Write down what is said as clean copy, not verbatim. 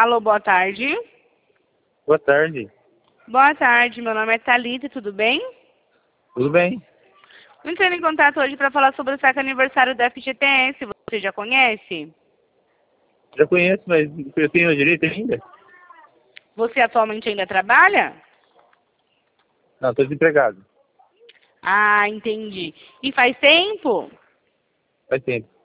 Alô, boa tarde. Boa tarde. Boa tarde, meu nome é Thalita, tudo bem? Tudo bem? Entrando em contato hoje para falar sobre o saque aniversário da FGTS, você já conhece? Já conheço, mas eu tenho direito ainda? Você atualmente ainda trabalha? Não, estou desempregado. Ah, entendi. E faz tempo? Faz tempo.